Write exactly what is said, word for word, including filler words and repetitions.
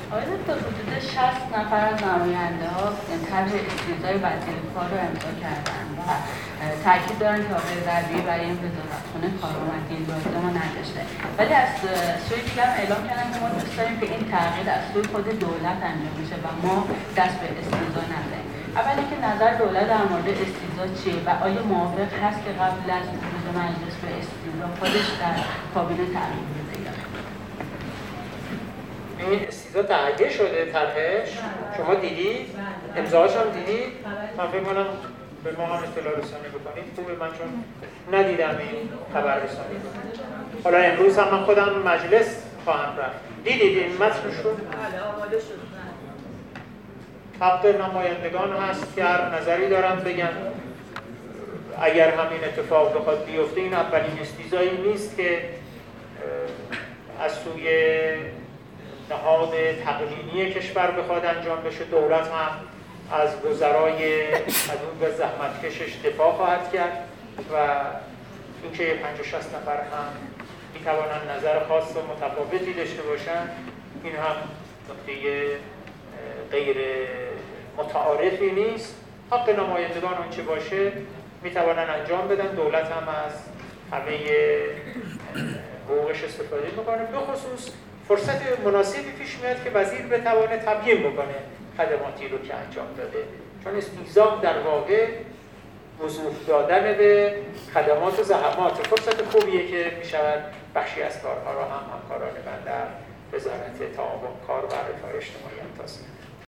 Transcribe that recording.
آقای دکتر حدود شصت نفر از نماینده ها طرح استیضای وزیر کار رو امضا کردن و تاکید دارن که آقای ضربی برای این وزارتخونه کارآمدی لازم رو نداشته، ولی از سوی دیگه هم اعلام کردن که ما دوست داریم که این تغییر از سوی خود دولت انجام بشه و ما دست به استیضا نزنیم. اولی که نظر دولت در مورد استیضا چیه و آیا موافق هست که قبل از ورود مجلس به استیضا خودش در کابینه تغییر بده؟ این استیضا تهیه شده طرحش؟ شما دیدید؟ امضاهاش هم دیدید؟ من فکر کنم به ما هم اطلاع رسانی بکنید. خوبه، من چون ندیدم این خبر رسانی بکنید. حالا امروز هم من خودم مجلس خواهم رفت. دیدید این متنش رو؟ بله، آماده شد. حق نمایندگان هست که هر نظری دارن بگن. اگر همین اتفاق بخواد بیفته، این اولین استیضایی نیست که از سوی نهاد تقنینی کشور بخواد انجام بشه. دولت هم از وزرای عدود و زحمتکشش دفاع خواهد کرد و اینکه پنجاه شصت نفر هم میتوانند نظر خاص و متفاوتی داشته باشند، این هم نکته غیر متعارفی نیست. حق نمایندگان آنچه باشه میتوانند انجام بدن. دولت هم از همه حقوقش استفاده میکنه. به خصوص فرصت مناسبی پیش میاد که وزیر بتوانه تبیین بکنه خدماتی رو که انجام داده، چون استیضا در واقع وضوح دادن به خدمات و زحمات. فرصت خوبیه که میشود بخشی از کارها را هم همکاران من در وزارت تعاون کار و رفاه اجتماعی توسعه